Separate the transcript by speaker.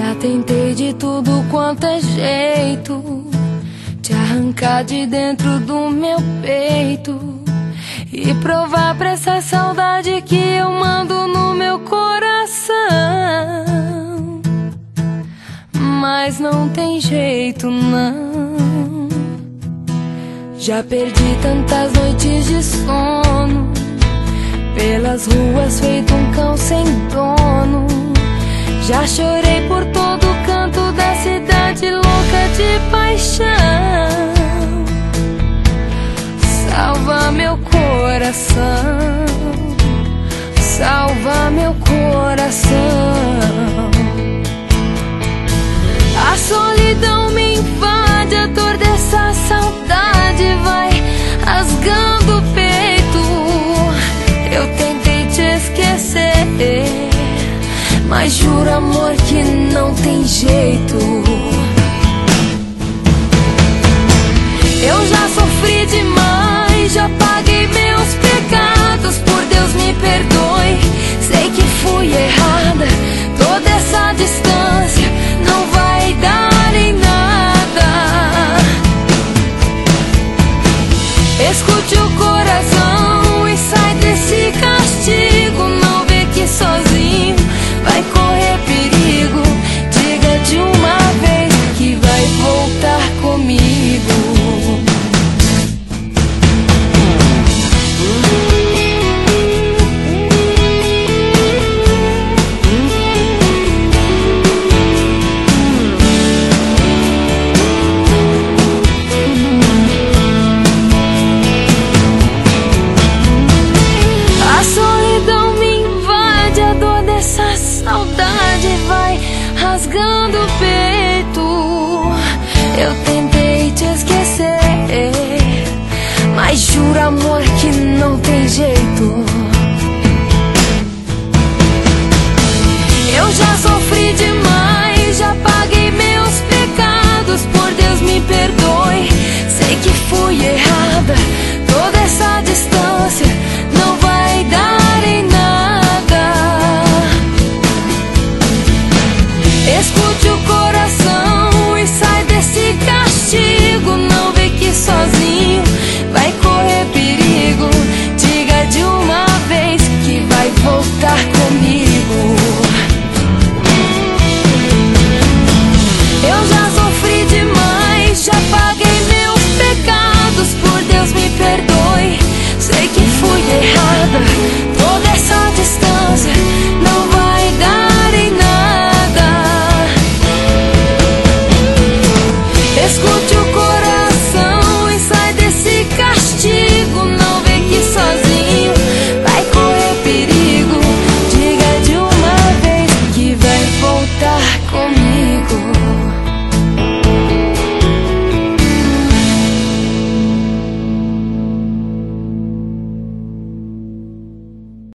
Speaker 1: Já tentei de tudo quanto é jeito te arrancar de dentro do meu peito e provar pra essa saudade que eu mando no meu coração. Mas não tem jeito não. Já perdi tantas noites de sono pelas ruas feito um cão sem dono. Já chorei por todo canto da cidade louca de paixão. Salva meu coração, salva meu coração. A solidão me invade, a dor dessa saudade vai rasgando o peito. Eu tentei te esquecer, mas juro amor que não tem jeito. Eu já sofri demais, já paguei meus pecados, por Deus me perdoe. Sei que fui errada, toda essa distância não vai dar em nada. Escute o coração e sai desse castigo. Não vê que sozinho vai correr perigo. Diga de uma vez que vai voltar comigo. A solidão me invade, a dor dessa saudade vai rasgando o peito. Eu tentei te esquecer, mas juro amor que não tem jeito.